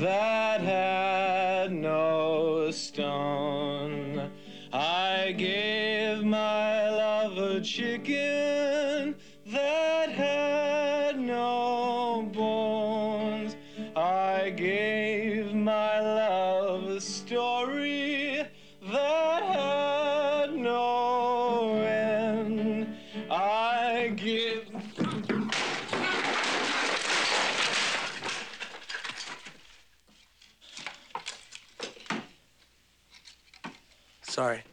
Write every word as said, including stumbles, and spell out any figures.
that had no stone. I gave my love a chicken that had no bones. I gave my love a story that had no end. I give... Sorry.